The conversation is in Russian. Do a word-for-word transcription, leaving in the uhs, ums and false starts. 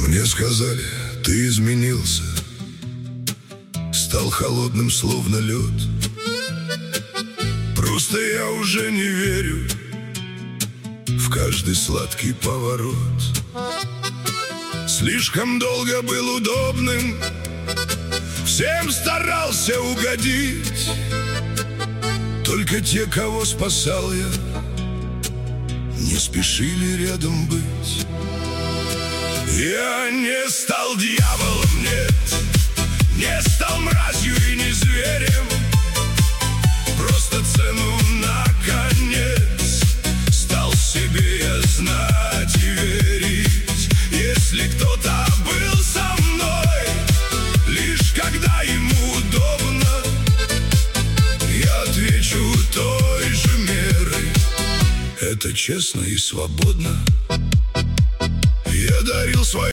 Мне сказали, ты изменился, стал холодным, словно лед. Просто я уже не верю в каждый сладкий поворот. Слишком долго был удобным, всем старался угодить. Только те, кого спасал я, не спешили рядом быть. Я не стал дьяволом, нет, не стал мразью и не зверем. Просто цену наконец стал себе я знать и верить. Если кто-то был со мной, лишь когда ему удобно, я отвечу той же мерой. Это честно и свободно. Я дарил свои